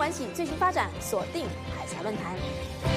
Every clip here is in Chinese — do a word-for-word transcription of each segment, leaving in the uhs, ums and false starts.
关系最新发展，锁定海峡论坛。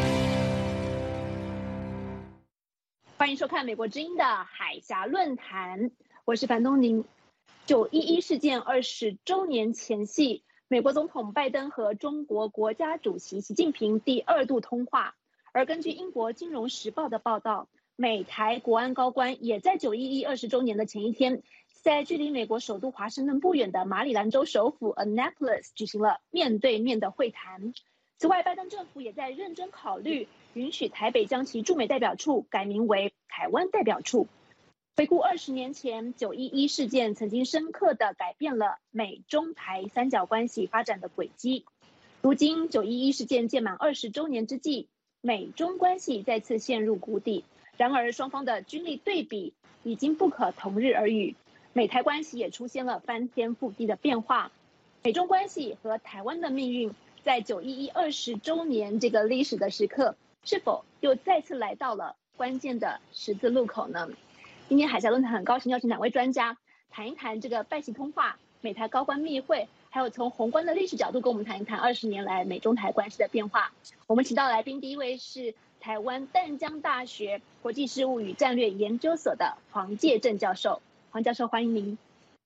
欢迎收看美国之音的海峡论坛，我是樊东宁。九一一事件二十周年前夕，美国总统拜登和中国国家主席习近平第二度通话。而根据英国《金融时报》的报道，美台国安高官也在九一一二十周年的前一天，在距离美国首都华盛顿不远的马里兰州首府 Annapolis 举行了面对面的会谈。此外，拜登政府也在认真考虑允许台北将其驻美代表处改名为台湾代表处。回顾二十年前九一一事件，曾经深刻地改变了美中台三角关系发展的轨迹。如今九一一事件届满二十周年之际，美中关系再次陷入谷底。然而，双方的军力对比已经不可同日而语，美台关系也出现了翻天覆地的变化。美中关系和台湾的命运，在九一一二十周年这个历史的时刻，是否又再次来到了关键的十字路口呢？今天海峡论坛很高兴邀请两位专家谈一谈这个拜习通话、美台高官密会，还有从宏观的历史角度跟我们谈一谈二十年来美中台关系的变化。我们请到来宾，第一位是台湾淡江大学国际事务与战略研究所的黄介正教授。黄教授，欢迎您。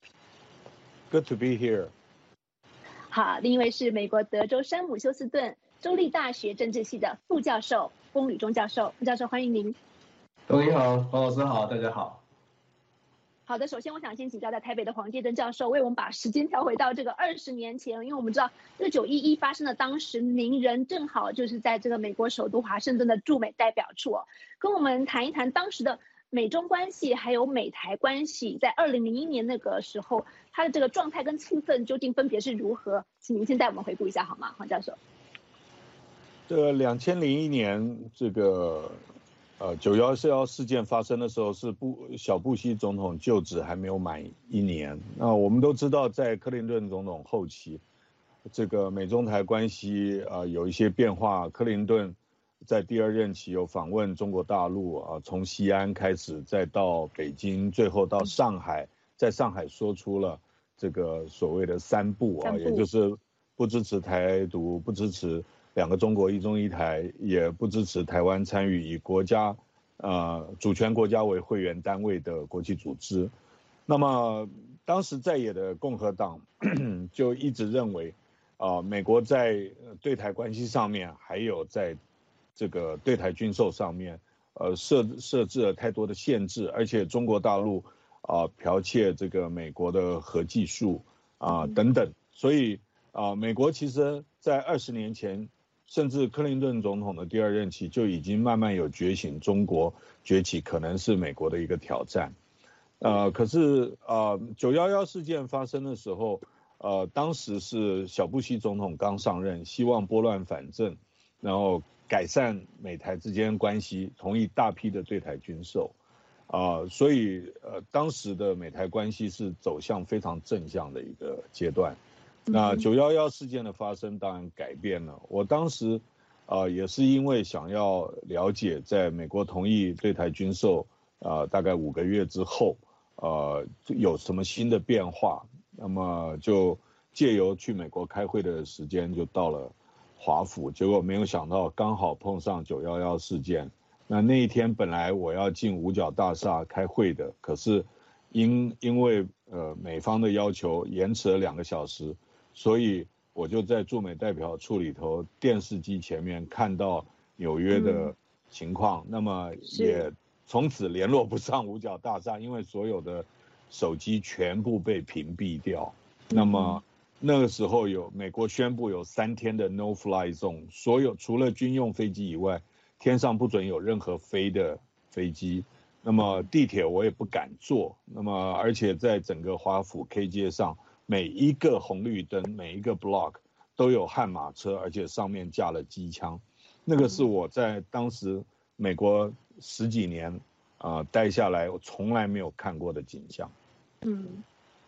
Good to be here。 好，另一位是美国德州山姆休斯顿州立大学政治系的副教授龚履中教授。副教授，欢迎您。 董你好，黄老师好，大家好。 好的，首先我想先请教在台北的黄介正教授，为我们把时间调回到这个二十年前，因为我们知道这个九一一发生的当时，您人正好就是在这个美国首都华盛顿的驻美代表处哦，跟我们谈一谈当时的美中关系，还有美台关系，在二零零一年那个时候，它的这个状态跟气氛究竟分别是如何？请您先带我们回顾一下好吗，黄教授？ 这个两千零一年这个。呃，九幺幺事件发生的时候是布小布希总统就职还没有满一年。那我们都知道，在克林顿总统后期，这个美中台关系啊、呃、有一些变化。克林顿在第二任期有访问中国大陆啊、呃，从西安开始，再到北京，最后到上海，在上海说出了这个所谓的三不啊，也就是不支持台独，不支持两个中国一中一台，也不支持台湾参与以国家呃主权国家为会员单位的国际组织。那么当时在野的共和党就一直认为啊、呃，美国在对台关系上面，还有在这个对台军售上面，呃设设置了太多的限制，而且中国大陆啊、呃、剽窃这个美国的核技术啊、呃、等等，所以啊、呃、美国其实在二十年前。甚至克林顿总统的第二任期就已经慢慢有觉醒，中国崛起可能是美国的一个挑战。呃，可是呃，九幺幺事件发生的时候，呃，当时是小布希总统刚上任，希望拨乱反正，然后改善美台之间关系，同意大批的对台军售，啊、呃，所以呃，当时的美台关系是走向非常正向的一个阶段。那九幺幺事件的发生当然改变了。我当时，呃，也是因为想要了解，在美国同意对台军售，呃，大概五个月之后，呃，有什么新的变化，那么就借由去美国开会的时间就到了华府，结果没有想到刚好碰上九幺幺事件。那那一天本来我要进五角大厦开会的，可是因因为呃美方的要求延迟了两个小时。所以我就在驻美代表处里头电视机前面看到纽约的情况，嗯、那么也从此联络不上五角大厦，因为所有的手机全部被屏蔽掉。嗯、那么那个时候有美国宣布有三天的 no fly zone， 所有除了军用飞机以外，天上不准有任何飞的飞机。那么地铁我也不敢坐，那么而且在整个华府 K 街上。每一个红绿灯，每一个 block 都有悍马车，而且上面架了机枪。那个是我在当时美国十几年啊、呃、待下来，我从来没有看过的景象。 嗯，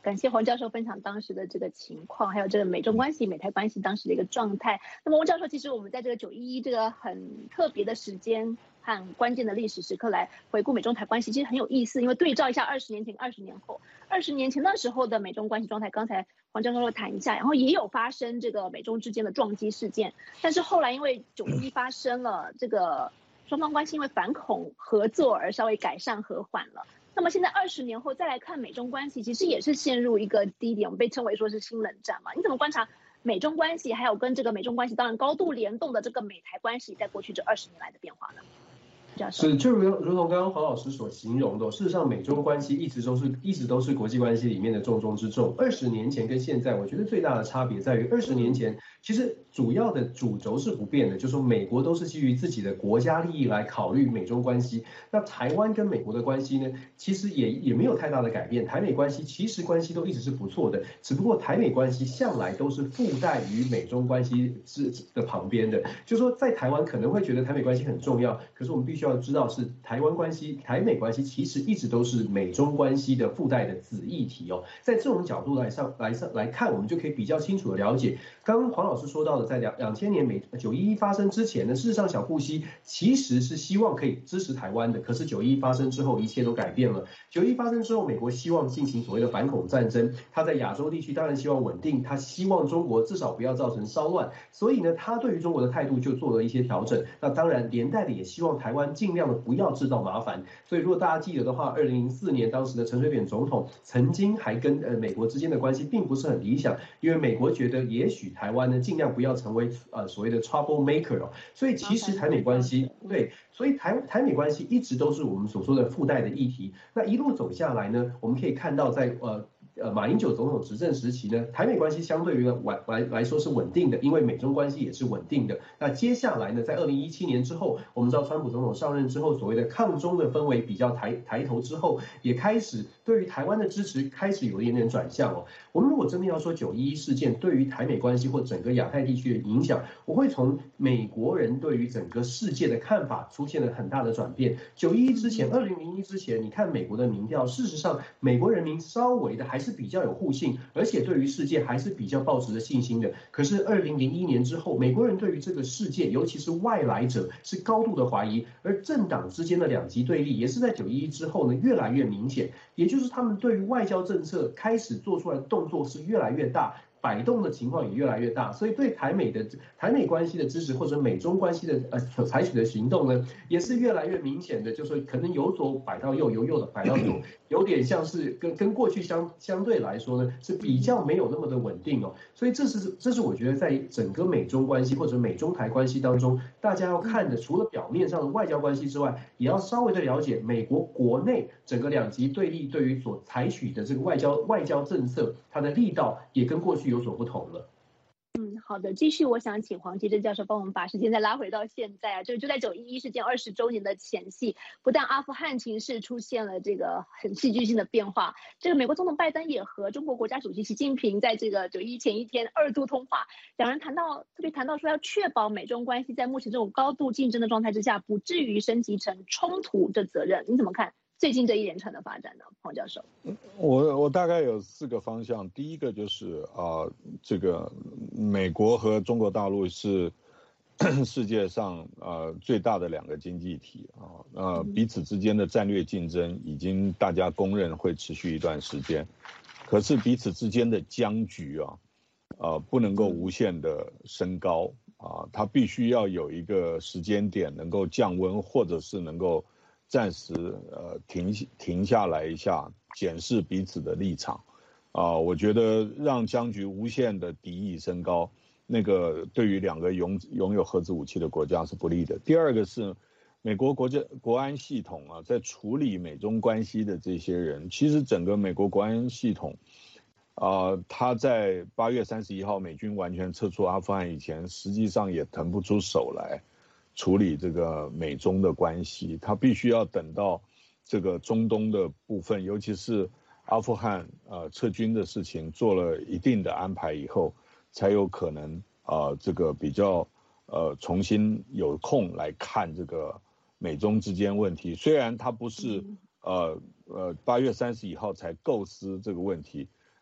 感谢黄教授分享当时的这个情况，还有这个美中关系、美台关系当时的一个状态。那么，汪教授，其实我们在这个九一一这个很特别的时间和关键的历史时刻来回顾美中台关系，其实很有意思，因为对照一下二十年前、二十年后，二十年前那时候的美中关系状态，刚才黄教授谈一下，然后也有发生这个美中之间的撞击事件，但是后来因为九一一发生了，这个双方关系因为反恐合作而稍微改善和缓了。那么现在二十年后再来看美中关系，其实也是陷入一个低点，我们被称为说是新冷战嘛。你怎么观察美中关系，还有跟这个美中关系当然高度联动的这个美台关系，在过去这二十年来的变化呢？ 是，就如如同刚刚黄老师所形容的，事实上美中关系一直都是一直都是国际关系里面的重中之重。二十年前跟现在，我觉得最大的差别在于，二十年前其实主要的主轴是不变的，就是说美国都是基于自己的国家利益来考虑美中关系。那台湾跟美国的关系呢，其实也也没有太大的改变。台美关系其实关系都一直是不错的，只不过台美关系向来都是附带于美中关系之的旁边的。就是说在台湾可能会觉得台美关系很重要，可是我们必须要知道是台湾关系、台美关系其实一直都是美中关系的附带的子议题哦。在这种角度来上来上来看，我们就可以比较清楚的了解，刚刚黄老师说到的，在两两千年美九一一发生之前呢，事实上小布希其实是希望可以支持台湾的，可是九一一发生之后，一切都改变了。九一一发生之后，美国希望进行所谓的反恐战争，他在亚洲地区当然希望稳定，他希望中国至少不要造成骚乱，所以呢，他对于中国的态度就做了一些调整。那当然连带的也希望台湾尽量的不要制造麻烦。所以如果大家记得的话，二零零四年当时的陈水扁总统曾经还跟呃美国之间的关系并不是很理想，因为美国觉得也许台湾呢尽量不要成为呃所谓的 trouble maker 哦。所以其实台美关系对，所以台台美关系一直都是我们所说的附带的议题。那一路走下来呢，我们可以看到在呃。呃，马英九总统执政时期呢，台美关系相对于来来来说是稳定的，因为美中关系也是稳定的。那接下来呢，在二零一七年之后，我们知道川普总统上任之后，所谓的抗中的氛围比较抬抬头之后，也开始对于台湾的支持开始有一点点转向哦。我们如果真的要说九一一事件对于台美关系或整个亚太地区的影响，我会从美国人对于整个世界的看法出现了很大的转变。九一一之前，二零零一之前，你看美国的民调，事实上美国人民稍微的还是是比较有互信，而且对于世界还是比较抱持着信心的。可是二零零一年之后，美国人对于这个世界，尤其是外来者，是高度的怀疑，而政党之间的两极对立，也是在九一一之后呢越来越明显。也就是他们对于外交政策开始做出来的动作是越来越大。摆动的情况也越来越大，所以对台美的台美关系的支持或者美中关系的呃所采取的行动呢，也是越来越明显的，就是可能由左摆到右，由右的摆到左，有点像是跟跟过去相相对来说呢是比较没有那么的稳定哦。所以这是这是我觉得在整个美中关系或者美中台关系当中，大家要看的，除了表面上的外交关系之外，也要稍微的了解美国国内整个两极对立对于所采取的这个外交外交政策，它的力道也跟过去有所不同了。 嗯，好的，继续，我想请黄基珍教授帮我们把时间再拉回到现在啊，就就在九一一事件二十周年的前夕，不但阿富汗情势出现了这个很戏剧性的变化，这个美国总统拜登也和中国国家主席习近平在这个九一一前一天二度通话，两人谈到特别谈到说要确保美中关系在目前这种高度竞争的状态之下，不至于升级成冲突的责任，你怎么看最近这一连串的发展呢，黄教授？ 我我大概有四个方向，第一个就是啊、呃，这个美国和中国大陆是世界上呃最大的两个经济体啊，呃彼此之间的战略竞争已经大家公认会持续一段时间，可是彼此之间的僵局啊，呃不能够无限的升高啊，它必须要有一个时间点能够降温，或者是能够暂时呃停停下来一下，检视彼此的立场，啊，我觉得让僵局无限的敌意升高，那个对于两个拥拥有核子武器的国家是不利的。第二个是美国国家国安系统啊，在处理美中关系的这些人，其实整个美国国安系统，啊、呃，他在八月三十一号美军完全撤出阿富汗以前，实际上也腾不出手来处理这个美中的关系，他必须要等到这个中东的部分，尤其是阿富汗呃撤军的事情做了一定的安排以后，才有可能呃这个比较呃重新有空来看这个美中之间问题。虽然他不是呃呃八月三十一号才构思这个问题，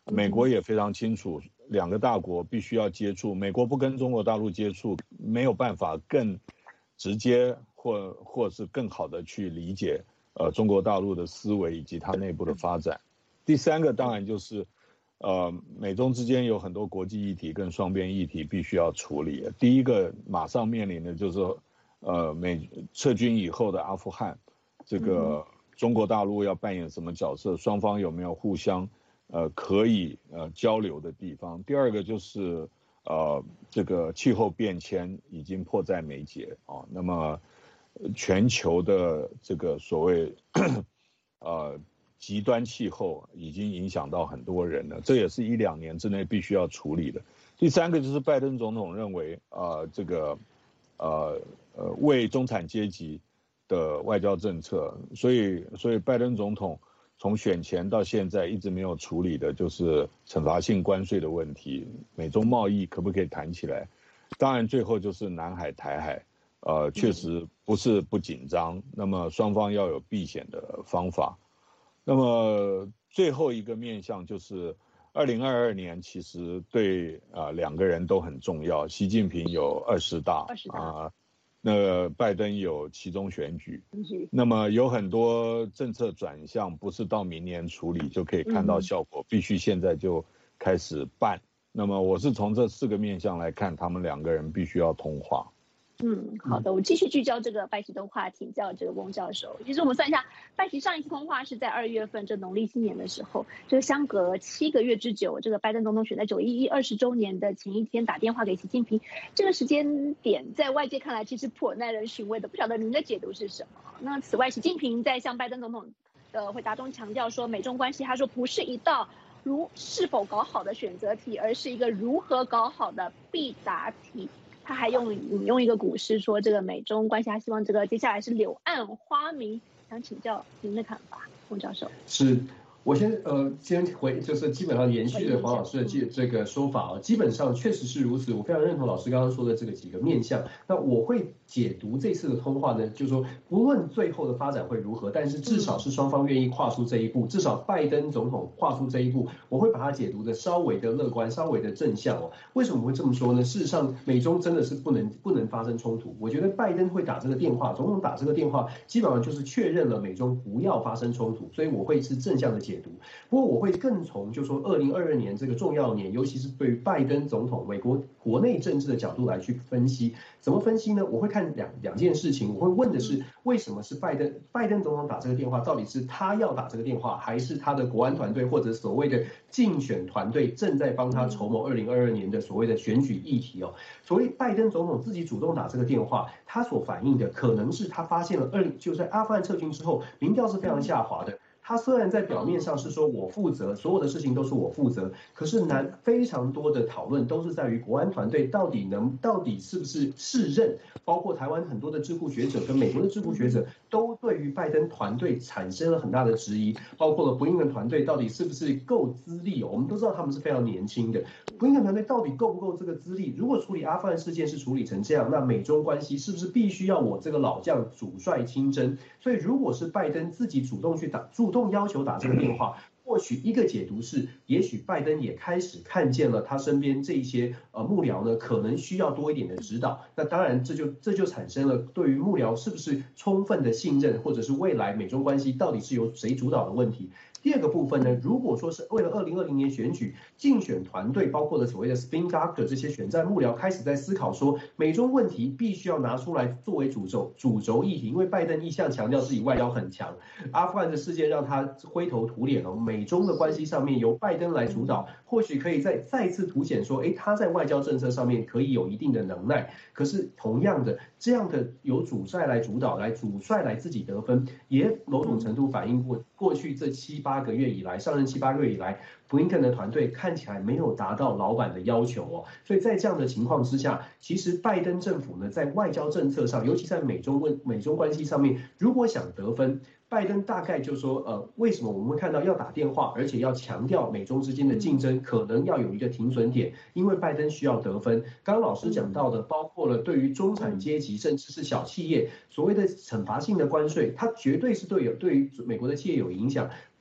美国也非常清楚，两个大国必须要接触，美国不跟中国大陆接触，没有办法更直接或或是更好的去理解呃中国大陆的思维以及它内部的发展。第三个当然就是，呃，美中之间有很多国际议题跟双边议题必须要处理。第一个马上面临的就是，呃，美撤军以后的阿富汗，这个中国大陆要扮演什么角色？双方有没有互相呃可以呃交流的地方？第二个就是，呃，这个气候变迁已经迫在眉睫啊。那么，全球的这个所谓呃。极端气候已经影响到很多人了，这也是一两年之内必须要处理的。第三个就是拜登总统认为，呃，这个，呃呃，为中产阶级的外交政策，所以所以拜登总统从选前到现在一直没有处理的就是惩罚性关税的问题，美中贸易可不可以谈起来？当然，最后就是南海、台海，呃，确实不是不紧张，那么双方要有避险的方法。那么最后一个面向就是二零二二年，其实对啊、呃、两个人都很重要。习近平有二十大啊、呃，那拜登有期中选举，那么有很多政策转向不是到明年处理就可以看到效果，必须现在就开始办。那么我是从这四个面向来看，他们两个人必须要通话。 嗯，好的，我继续聚焦这个拜习通话，请教这个翁教授。其实我们算一下，拜习上一次通话是在二月份，这农历新年的时候，这个相隔七个月之久，这个拜登总统选在九一一二十周年的前一天打电话给习近平，这个时间点在外界看来其实颇耐人寻味的，不晓得您的解读是什么？那此外，习近平在向拜登总统的回答中强调说，美中关系，他说不是一道如是否搞好的选择题，而是一个如何搞好的必答题。他还用引用一个古诗说，这个美中关系，他希望这个接下来是柳暗花明。想请教您的看法，翁教授。 是。我先呃先回，就是基本上延续了黄老师的这这个说法啊，基本上确实是如此，我非常认同老师刚刚说的这个几个面向。那我会解读这次的通话呢，就是说不论最后的发展会如何，但是至少是双方愿意跨出这一步，至少拜登总统跨出这一步，我会把它解读的稍微的乐观，稍微的正向哦。为什么会这么说呢？事实上，美中真的是不能不能发生冲突。我觉得拜登会打这个电话，总统打这个电话，基本上就是确认了美中不要发生冲突，所以我会是正向的解。解读，不过我会更从就说二零二二年这个重要年，尤其是对于拜登总统美国国内政治的角度来去分析。怎么分析呢？我会看两两件事情，我会问的是为什么是拜登拜登总统打这个电话，到底是他要打这个电话，还是他的国安团队或者所谓的竞选团队正在帮他筹谋二零二二年的所谓的选举议题哦？所谓拜登总统自己主动打这个电话，他所反映的可能是他发现了二就在阿富汗撤军之后，民调是非常下滑的。他虽然在表面上是说我负责，所有的事情都是我负责，可是难非常多的讨论都是在于国安团队到底能到底是不是适任，包括台湾很多的智库学者跟美国的智库学者都对于拜登团队产生了很大的质疑，包括了布林肯团队到底是不是够资历哦？我们都知道他们是非常年轻的，布林肯团队到底够不够这个资历？如果处理阿富汗事件是处理成这样，那美中关系是不是必须要我这个老将主帅亲征？所以如果是拜登自己主动去打主动要求打这个电话，或许一个解读是，也许拜登也开始看见了他身边这一些呃幕僚呢，可能需要多一点的指导。那当然，这就这就产生了对于幕僚是不是充分的信任，或者是未来美中关系到底是由谁主导的问题。第二个部分呢，如果说是为了二零二零年选举，竞选团队包括了所谓的 spin doctor 这些选战幕僚开始在思考说，美中问题必须要拿出来作为主轴主轴议题，因为拜登一向强调自己外交很强，阿富汗的事件让他灰头土脸了，美中的关系上面由拜登来主导，或许可以再再次凸显说，哎，他在外交政策上面可以有一定的能耐。可是同样的，这样的由主帅来主导，来主帅来自己得分，也某种程度反映过过去这七八个月以来，上任七八个月以来，布林肯的团队看起来没有达到老板的要求哦。所以在这样的情况之下，其实拜登政府呢，在外交政策上，尤其在美中问美中关系上面，如果想得分，拜登大概就说，呃，为什么我们会看到要打电话，而且要强调美中之间的竞争可能要有一个停损点，因为拜登需要得分。刚刚老师讲到的，包括了对于中产阶级甚至是小企业所谓的惩罚性的关税，它绝对是对有对于美国的企业有影响。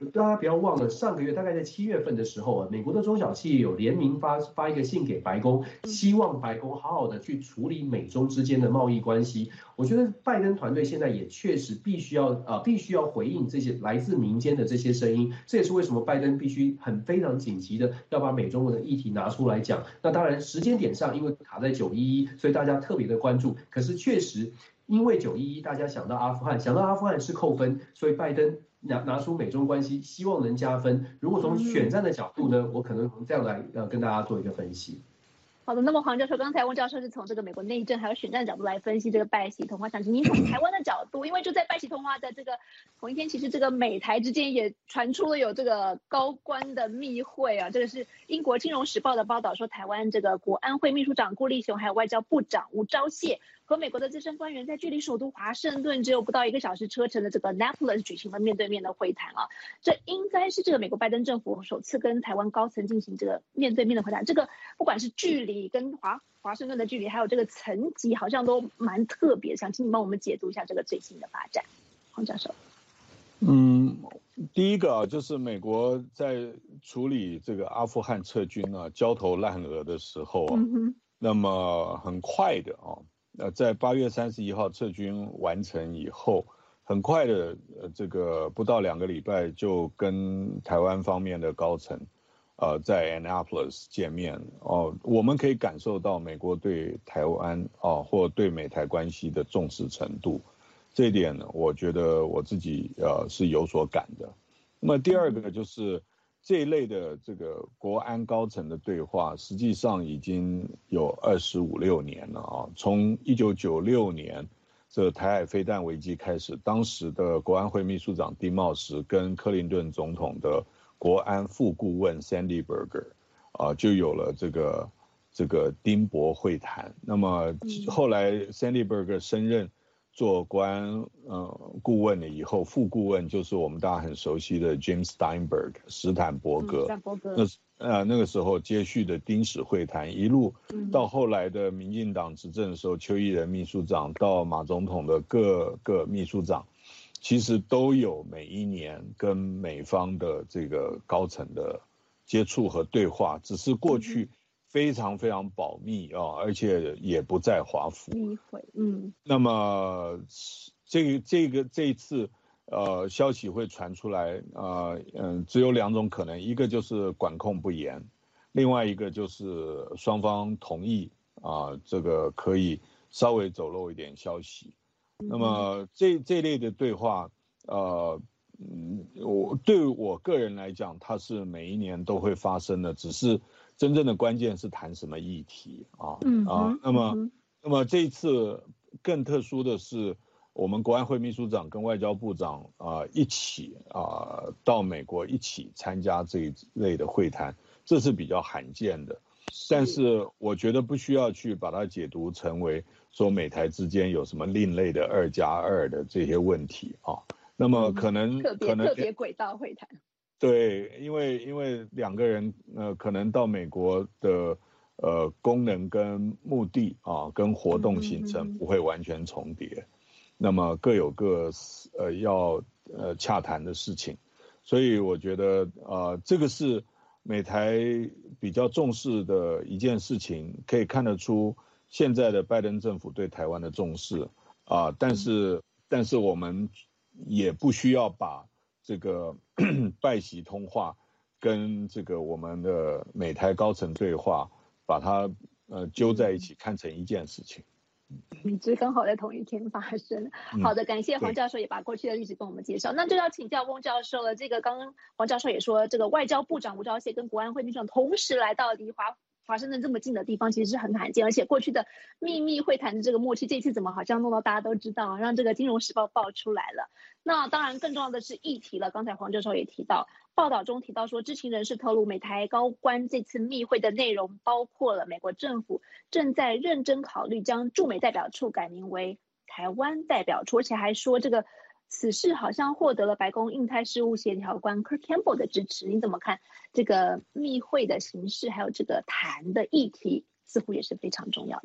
大家不要忘了，上个月大概在七月份的时候啊，美国的中小企业有联名发发一个信给白宫，希望白宫好好的去处理美中之间的贸易关系。我觉得拜登团队现在也确实必须要啊、呃，必须要回应这些来自民间的这些声音。这也是为什么拜登必须很非常紧急的要把美中的议题拿出来讲。那当然时间点上，因为卡在九一一，所以大家特别的关注。可是确实。因为九一一，大家想到阿富汗，想到阿富汗是扣分，所以拜登拿拿出美中关系，希望能加分。如果从选战的角度呢，我可能从这样来呃跟大家做一个分析。 好的，那么黄教授，刚才翁教授是从这个美国内政还有选战角度来分析这个拜习通话，想请您从台湾的角度，因为就在拜习通话的这个同一天，其实这个美台之间也传出了有这个高官的密会啊，这个是英国金融时报的报道说，台湾这个国安会秘书长顾立雄还有外交部长吴钊燮和美国的资深官员在距离首都华盛顿只有不到一个小时车程的这个 Annapolis 举行了面对面的会谈啊，这应该是这个美国拜登政府首次跟台湾高层进行这个面对面的会谈，这个不管是距离跟华华盛顿的距离，还有这个层级，好像都蛮特别，想请你帮我们解读一下这个最新的发展，黄教授。 嗯，第一个啊，就是美国在处理这个阿富汗撤军啊焦头烂额的时候啊，嗯、那么很快的啊。呃，在八月三十一号撤军完成以后，很快的，呃，这个不到两个礼拜就跟台湾方面的高层，呃，在 Annapolis 见面哦，我们可以感受到美国对台湾哦或对美台关系的重视程度，这一点呢，我觉得我自己呃是有所感的。那么第二个就是这一类的这个国安高层的对话，实际上已经有二十五六年了啊。从一九九六年这台海飞弹危机开始，当时的国安会秘书长丁茂时跟克林顿总统的国安副顾问 Sandy Berger 啊，就有了这个这个丁伯会谈。那么后来 Sandy Berger 升任做国安呃顾问了以后，副顾问就是我们大家很熟悉的 James Steinberg 史坦伯格， 嗯、 那呃那个时候接续的丁史会谈，一路到后来的民进党执政的时候，邱义仁秘书长到马总统的各个秘书长，其实都有每一年跟美方的这个高层的接触和对话，只是过去、嗯非常非常保密啊、哦，而且也不在华府。 密会，嗯。 那么这个这个这一次，呃，消息会传出来，呃，嗯，只有两种可能，一个就是管控不严，另外一个就是双方同意啊、呃，这个可以稍微走漏一点消息。嗯、那么这这类的对话，呃，嗯，我对我个人来讲，它是每一年都会发生的，只是。真正的关键是谈什么议题啊？嗯啊，那么、嗯、那么这一次更特殊的是，我们国安会秘书长跟外交部长啊一起啊到美国一起参加这一类的会谈，这是比较罕见的。但是我觉得不需要去把它解读成为说美台之间有什么另类的二加二的这些问题啊。那么可能、 嗯、特别可能特别轨道会谈。 对，因为因为两个人呃，可能到美国的呃功能跟目的啊，跟活动行程不会完全重叠，嗯、那么各有各呃要呃洽谈的事情，所以我觉得呃这个是美台比较重视的一件事情，可以看得出现在的拜登政府对台湾的重视啊、呃，但是、嗯、但是我们也不需要把这个拜习通话跟这个我们的美台高层对话，把它呃揪在一起看成一件事情。 嗯，这刚好在同一天发生。好的，感谢黄教授也把过去的历史跟我们介绍。那就要请教翁教授了。这个刚刚黄教授也说，这个外交部长吴钊燮跟国安会秘书长同时来到离华华盛顿这么近的地方，其实是很罕见，而且过去的秘密会谈的这个默契，这次怎么好像弄到大家都知道，让这个《金融时报》爆出来了。那当然更重要的是议题了，刚才黄教授也提到，报道中提到说，知情人士透露，美台高官这次密会的内容包括了美国政府正在认真考虑将驻美代表处改名为台湾代表处，而且还说这个此事好像获得了白宫印太事务协调官 Kurt Campbell 的支持。你怎么看这个密会的形式，还有这个谈的议题，似乎也是非常重要的。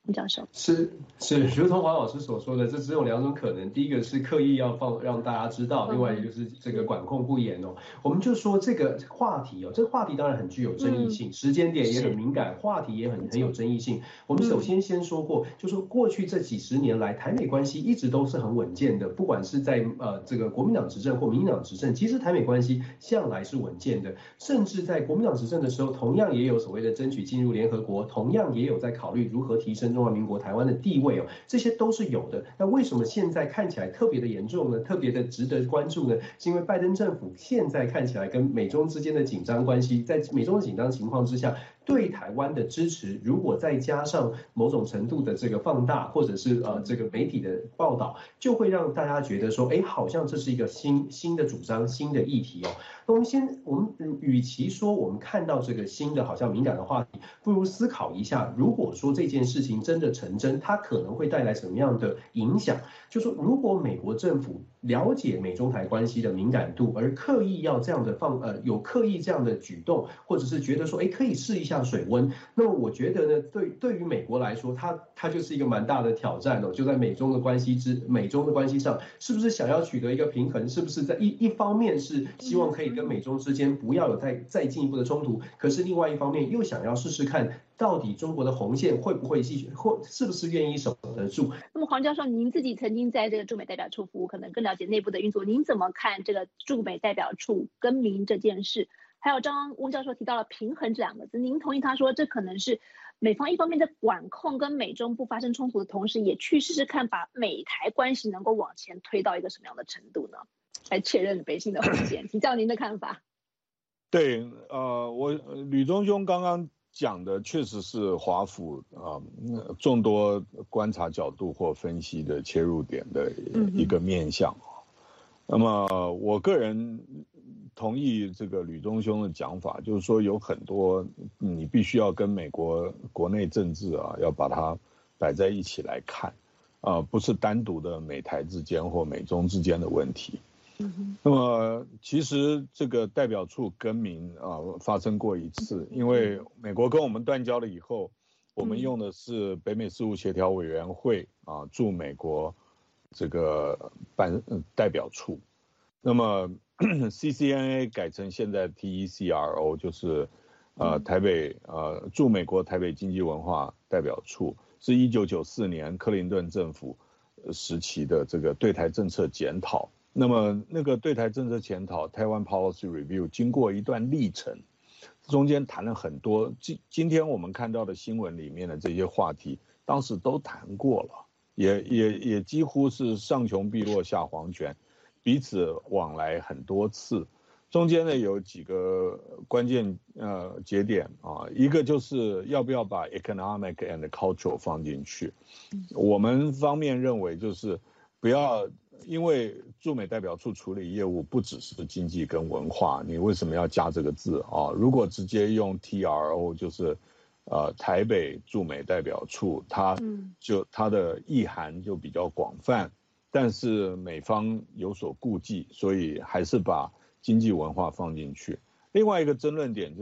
教授。 是是，如同黄老师所说的，这只有两种可能，第一个是刻意要放让大家知道，另外一个就是这个管控不严哦。我们就说这个话题哦，这个话题当然很具有争议性，时间点也很敏感，话题也很很有争议性。我们首先先说过，就说过去这几十年来，台美关系一直都是很稳健的，不管是在呃这个国民党执政或民进党执政，其实台美关系向来是稳健的，甚至在国民党执政的时候，同样也有所谓的争取进入联合国，同样也有在考虑如何提升中华民国台湾的地位哦，这些都是有的。那为什么现在看起来特别的严重呢？特别的值得关注呢？是因为拜登政府现在看起来跟美中之间的紧张关系，在美中的紧张情况之下，对台湾的支持，如果再加上某种程度的这个放大，或者是呃这个媒体的报道，就会让大家觉得说，哎，好像这是一个新新的主张、新的议题哦。那我们先，我们与其说我们看到这个新的好像敏感的话题，不如思考一下，如果说这件事情真的成真，它可能会带来什么样的影响？就说如果美国政府了解美中台关系的敏感度，而刻意要这样的放呃有刻意这样的举动，或者是觉得说，哎，可以试一下水温，那么我觉得呢，对对于美国来说，它它就是一个蛮大的挑战哦，就在美中的关系之美中的关系上，是不是想要取得一个平衡？是不是在一一方面是希望可以跟美中之间不要有再再进一步的冲突，可是另外一方面又想要试试看，到底中国的红线会不会继续，或是不是愿意守得住？ 那么黄教授，您自己曾经在这个驻美代表处服务，可能更了解内部的运作，您怎么看这个驻美代表处更名这件事？还有刚刚翁教授提到了平衡这两个字，您同意他说这可能是美方一方面在管控跟美中不发生冲突的同时，也去试试看把美台关系能够往前推到一个什么样的程度呢？来确认北京的红线，请教您的看法。 对，呃，我吕中兄刚刚讲的确实是华府啊、呃、众多观察角度或分析的切入点的一个面向。那么我个人同意这个吕中兄的讲法，就是说有很多你必须要跟美国国内政治啊要把它摆在一起来看，啊、呃，不是单独的美台之间或美中之间的问题。那么其实这个代表处更名啊发生过一次，因为美国跟我们断交了以后，我们用的是北美事务协调委员会啊驻美国这个办代表处，那么 C C N A 改成现在 T E C R O， 就是呃台北呃驻美国台北经济文化代表处，是一九九四年克林顿政府时期的这个对台政策检讨。那么那个对台政策检讨 Taiwan Policy Review 经过一段历程，中间谈了很多今今天我们看到的新闻里面的这些话题，当时都谈过了，也也也几乎是上穷碧落下黄泉，彼此往来很多次。中间呢有几个关键呃节点啊，一个就是要不要把 economic and cultural 放进去。我们方面认为就是不要。因为驻美代表处处理业务不只是经济跟文化，你为什么要加这个字啊？如果直接用 T R O， 就是呃台北驻美代表处，它就它的意涵就比较广泛，但是美方有所顾忌，所以还是把经济文化放进去。另外一个争论点就是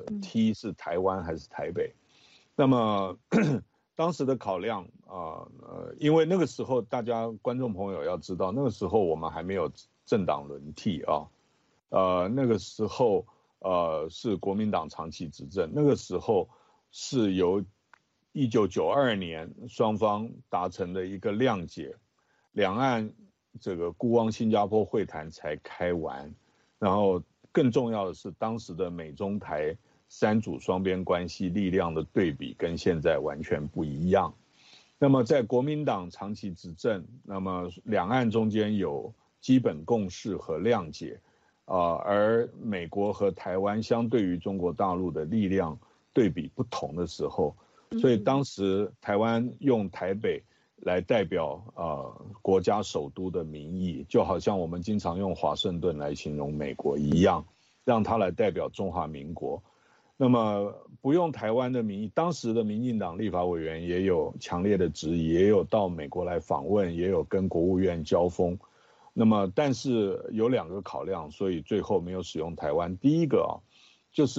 T 是台湾还是台北，那么当时的考量啊，呃，因为那个时候大家观众朋友要知道，那个时候我们还没有政党轮替啊，呃，那个时候呃是国民党长期执政，那个时候是由一九九二年双方达成的一个谅解，两岸这个孤汪新加坡会谈才开完，然后更重要的是当时的美中台三组双边关系力量的对比跟现在完全不一样。那么在国民党长期执政，那么两岸中间有基本共识和谅解，啊、呃，而美国和台湾相对于中国大陆的力量对比不同的时候，所以当时台湾用台北来代表呃国家首都的名义，就好像我们经常用华盛顿来形容美国一样，让它来代表中华民国。那么不用台湾的名义，当时的民进党立法委员也有强烈的质疑，也有到美国来访问，也有跟国务院交锋。那么但是有两个考量，所以最后没有使用台湾。第一个啊，就是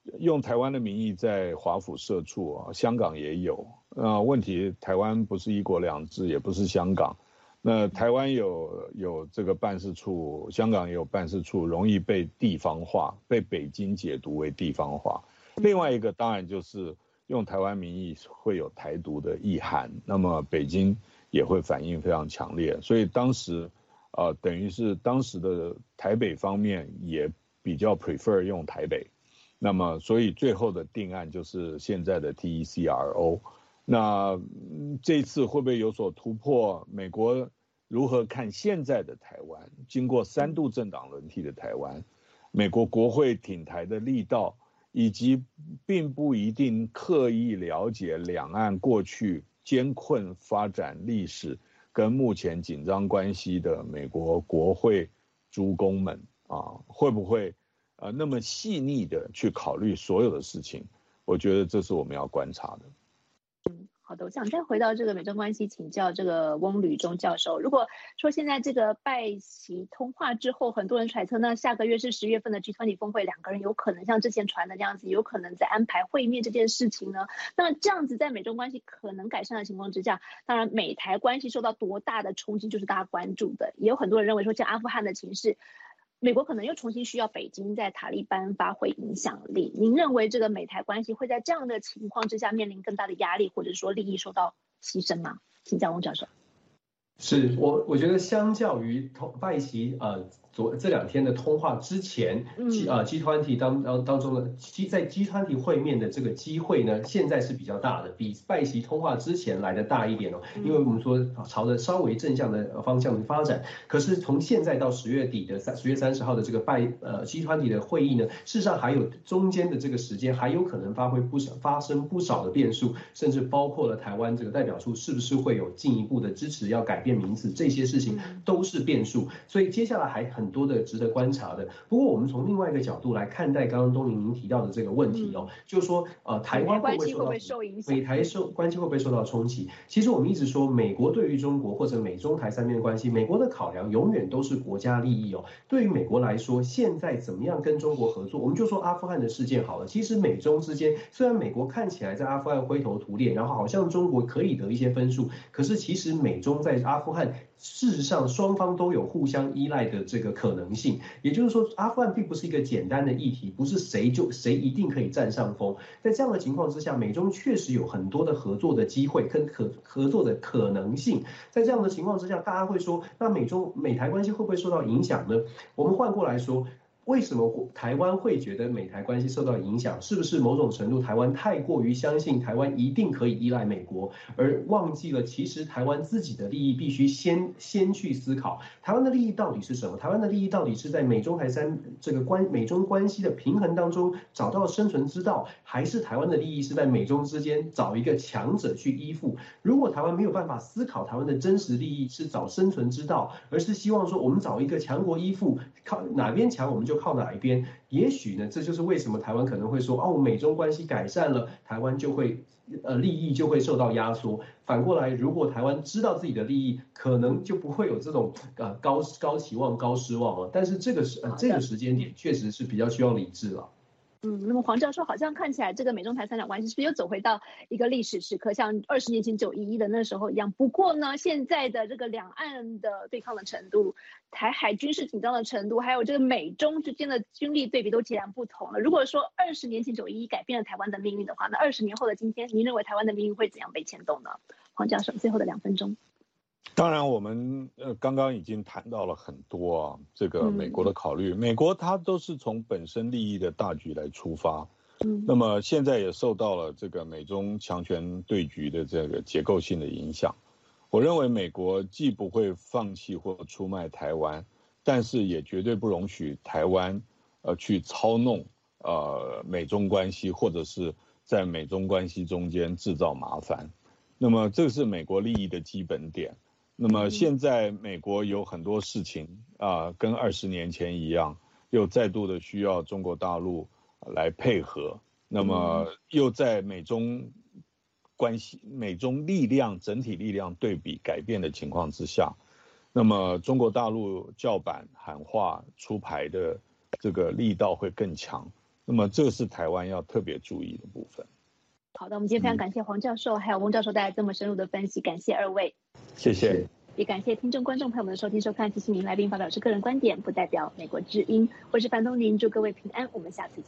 用台湾的名义在华府设处啊，香港也有。那问题台湾不是一国两制，也不是香港。那台湾有有这个办事处，香港也有办事处，容易被地方化，被北京解读为地方化。另外一个当然就是用台湾名义会有台独的意涵，那么北京也会反应非常强烈。所以当时，呃，等于是当时的台北方面也比较 prefer 用台北。那么，所以最后的定案就是现在的 T E C R O。那这次会不会有所突破？美国如何看现在的台湾？经过三度政党轮替的台湾，美国国会挺台的力道，以及并不一定刻意了解两岸过去艰困发展历史跟目前紧张关系的美国国会诸公们啊，会不会？呃，那么细腻的去考虑所有的事情，我觉得这是我们要观察的。 嗯，好的，我想再回到这个美中关系，请教这个翁履中教授。如果说现在这个拜习通话之后，很多人揣测，那下个月是十月份的 G 二十 峰会，两个人有可能像之前传的那样子，有可能在安排会面这件事情呢？那么这样子在美中关系可能改善的情况之下，当然美台关系受到多大的冲击，就是大家关注的。也有很多人认为说，像阿富汗的情势，美国可能又重新需要北京在塔利班发挥影响力。您认为这个美台关系会在这样的情况之下面临更大的压力，或者说利益受到牺牲吗？请教翁教授。 是我我觉得相较于通拜习呃昨这两天的通话之前，嗯呃 G 二十 当当当中的 G 在 G 二十 会面的这个机会呢，现在是比较大的，比拜习通话之前来的大一点哦。因为我们说朝着稍微正向的方向的发展，可是从现在到十月底的三十月三十号的这个拜呃 G 二十 的会议呢，事实上还有中间的这个时间还有可能发挥不少发生不少的变数，甚至包括了台湾这个代表处是不是会有进一步的支持要改变名字，这些事情都是变数，所以接下来还很多的值得观察的。不过我们从另外一个角度来看待刚刚东宁您提到的这个问题哦，就是说呃台湾会不会受到美台受关系会不会受到冲击？其实我们一直说，美国对于中国或者美中台三面关系，美国的考量永远都是国家利益哦。对于美国来说，现在怎么样跟中国合作？我们就说阿富汗的事件好了，其实美中之间虽然美国看起来在阿富汗灰头土脸，然后好像中国可以得一些分数，可是其实美中在阿富汗事实上双方都有互相依赖的这个可能性，也就是说阿富汗并不是一个简单的议题，不是谁就谁一定可以占上风。在这样的情况之下，美中确实有很多的合作的机会跟可合作的可能性。在这样的情况之下，大家会说，那美中美台关系会不会受到影响呢？我们换过来说，为什么台湾会觉得美台关系受到影响？是不是某种程度台湾太过于相信台湾一定可以依赖美国，而忘记了其实台湾自己的利益必须先先去思考，台湾的利益到底是什么？台湾的利益到底是在美中台三这个关美中关系的平衡当中找到生存之道，还是台湾的利益是在美中之间找一个强者去依附？如果台湾没有办法思考台湾的真实利益是找生存之道，而是希望说我们找一个强国依附，靠哪边强我们就靠哪一边，也许呢，这就是为什么台湾可能会说，哦，美中关系改善了，台湾就会呃利益就会受到压缩。反过来，如果台湾知道自己的利益，可能就不会有这种呃高高期望高失望了。但是这个时呃这个时间点确实是比较需要理智了。 嗯，那么黄教授好像看起来这个美中台三角关系是不是又走回到一个历史时刻，像二十年前九一一的那时候一样？不过呢，现在的这个两岸的对抗的程度、台海军事紧张的程度，还有这个美中之间的军力对比都截然不同了。如果说二十年前九一一改变了台湾的命运的话，那二十年后的今天，您认为台湾的命运会怎样被牵动呢？黄教授，最后的两分钟。 当然，我们呃刚刚已经谈到了很多啊，这个美国的考虑，嗯、美国它都是从本身利益的大局来出发，嗯，那么现在也受到了这个美中强权对局的这个结构性的影响。我认为美国既不会放弃或出卖台湾，但是也绝对不容许台湾呃去操弄呃美中关系，或者是在美中关系中间制造麻烦。那么这是美国利益的基本点。那么现在美国有很多事情啊，跟二十年前一样，又再度的需要中国大陆来配合。那么又在美中关系、美中力量整体力量对比改变的情况之下，那么中国大陆叫板喊话出牌的这个力道会更强。 那么这个是台湾要特别注意的部分。 好的，我们今天非常感谢黄教授还有翁教授带来这么深入的分析，感谢二位， 谢谢。 也感谢听众观众朋友们的收听收看，提醒您来宾发表是个人观点，不代表美国之音。我是樊东林，祝各位平安，我们下次见。